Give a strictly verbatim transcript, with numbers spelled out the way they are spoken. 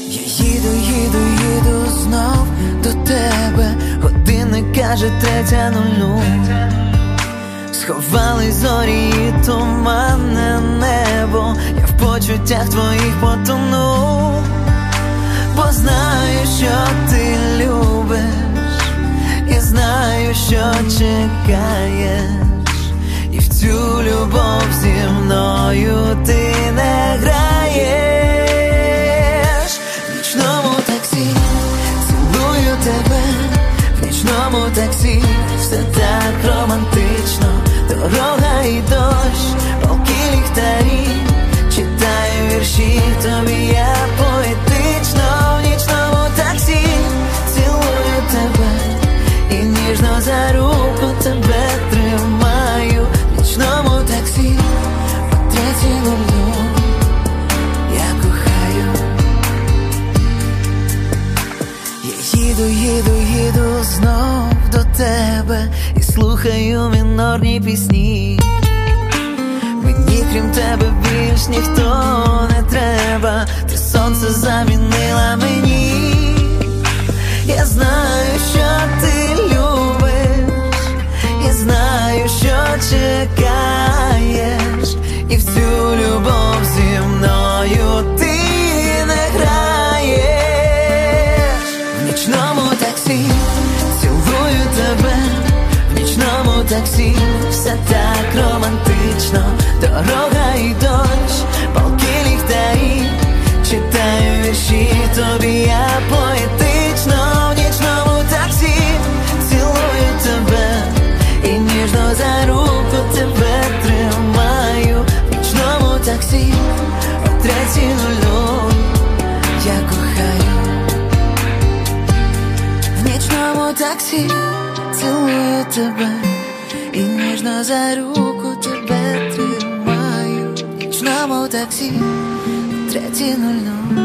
Я їду, їду, їду знов до тебе. Годинник каже третя нуль. Сховались зорі і туманне небо. Я в почуттях твоїх потону, бо знаю, що ти любиш, і знаю, що чекаєш. І в цю любов зі мною ти не граєш. В нічному таксі цілую тебе, в нічному таксі все так романтично. Дорога і дощ, палки ліхтарі, читаю вірші тобі я поетично. В нічному таксі цілую тебе і ніжно за руку тебе тримаю. В нічному таксі о третій нуль я кохаю. Я їду, їду, їду знов до тебе і слухаю мінорні пісні. Мені крім тебе більш ніхто не треба. Ти сонце замінила мені. Я знаю, що ти любиш, я знаю, що чекаєш. І в цю любов зі мною ти не граєш. В нічному таксі цілую тебе, в нічному таксі все так романтично. Дорога і дощ, палки ліхтарі, читаю вірші тобі я поетично. В нічному таксі цілую тебе і ніжно за руку тебе тримаю. В нічному таксі о третій нуль я кохаю. В нічному таксі цілую тебе і ніжно за руку тебе тримаю. В нічному таксі о третій нуль.